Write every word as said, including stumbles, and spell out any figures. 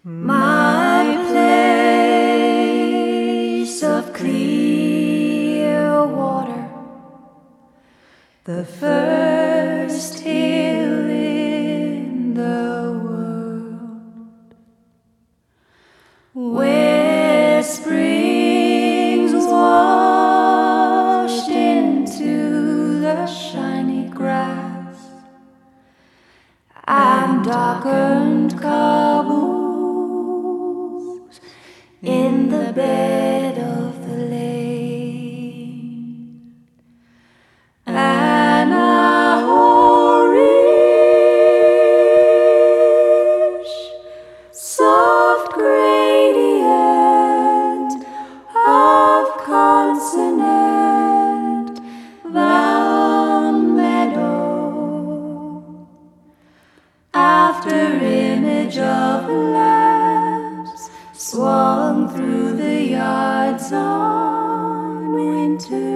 My place of clear water, the first hill in the world, where springs washed into the shiny grass and darkened cobbles in the bed of the lane, and a whorish soft gradient of consonant vowel meadow, after image of lamps swung through the yards on winter